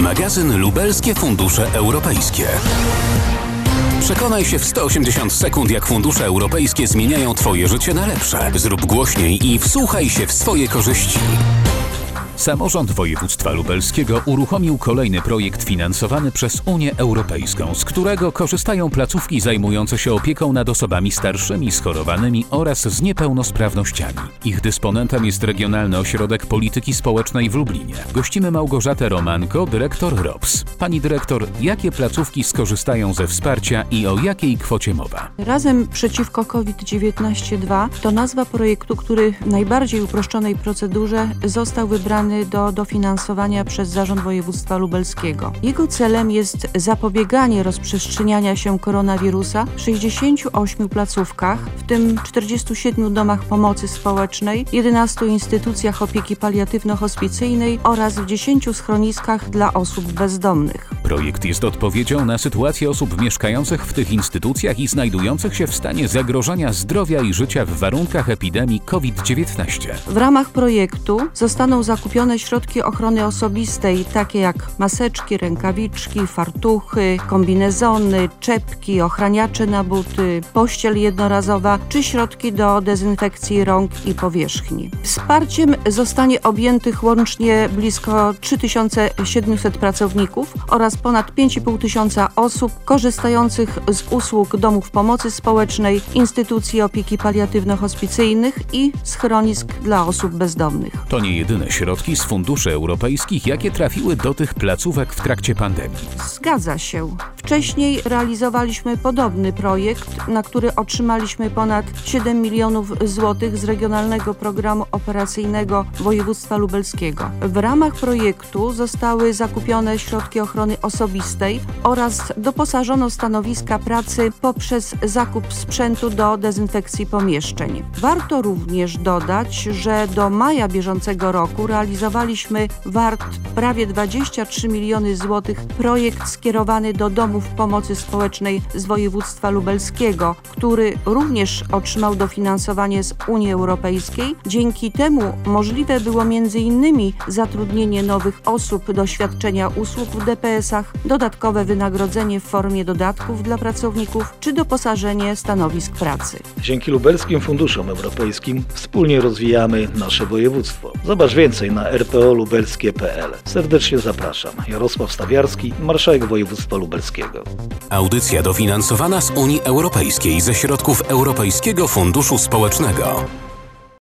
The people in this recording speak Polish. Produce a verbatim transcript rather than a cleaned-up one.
Magazyn Lubelskie Fundusze Europejskie. Przekonaj się w sto osiemdziesiąt sekund, jak fundusze europejskie zmieniają Twoje życie na lepsze. Zrób głośniej i wsłuchaj się w swoje korzyści. Samorząd Województwa Lubelskiego uruchomił kolejny projekt finansowany przez Unię Europejską, z którego korzystają placówki zajmujące się opieką nad osobami starszymi, schorowanymi oraz z niepełnosprawnościami. Ich dysponentem jest Regionalny Ośrodek Polityki Społecznej w Lublinie. Gościmy Małgorzatę Romanko, dyrektor R O P S. Pani dyrektor, jakie placówki skorzystają ze wsparcia i o jakiej kwocie mowa? Razem przeciwko COVID dziewiętnaście dwa to nazwa projektu, który w najbardziej uproszczonej procedurze został wybrany do dofinansowania przez Zarząd Województwa Lubelskiego. Jego celem jest zapobieganie rozprzestrzeniania się koronawirusa w sześćdziesięciu ośmiu placówkach, w tym czterdziestu siedmiu domach pomocy społecznej, jedenastu instytucjach opieki paliatywno-hospicyjnej oraz w dziesięciu schroniskach dla osób bezdomnych. Projekt jest odpowiedzią na sytuację osób mieszkających w tych instytucjach i znajdujących się w stanie zagrożenia zdrowia i życia w warunkach epidemii COVID dziewiętnaście. W ramach projektu zostaną zakupione środki ochrony osobistej, takie jak maseczki, rękawiczki, fartuchy, kombinezony, czepki, ochraniacze na buty, pościel jednorazowa czy środki do dezynfekcji rąk i powierzchni. Wsparciem zostanie objętych łącznie blisko trzy tysiące siedemset pracowników oraz ponad pięć i pół tysiąca osób korzystających z usług domów pomocy społecznej, instytucji opieki paliatywno-hospicyjnych i schronisk dla osób bezdomnych. To nie jedyne środki z funduszy europejskich, jakie trafiły do tych placówek w trakcie pandemii. Zgadza się. Wcześniej realizowaliśmy podobny projekt, na który otrzymaliśmy ponad siedem milionów złotych z Regionalnego Programu Operacyjnego Województwa Lubelskiego. W ramach projektu zostały zakupione środki ochrony osobistej oraz doposażono stanowiska pracy poprzez zakup sprzętu do dezynfekcji pomieszczeń. Warto również dodać, że do maja bieżącego roku realizowaliśmy wart prawie dwadzieścia trzy miliony złotych projekt skierowany do domów pomocy społecznej z województwa lubelskiego, który również otrzymał dofinansowanie z Unii Europejskiej. Dzięki temu możliwe było między innymi zatrudnienie nowych osób do świadczenia usług w D P S-ach, dodatkowe wynagrodzenie w formie dodatków dla pracowników czy doposażenie stanowisk pracy. Dzięki lubelskim funduszom europejskim wspólnie rozwijamy nasze województwo. Zobacz więcej na r p o lubelskie kropka p l. Serdecznie zapraszam. Jarosław Stawiarski, marszałek województwa lubelskiego. Audycja dofinansowana z Unii Europejskiej ze środków Europejskiego Funduszu Społecznego.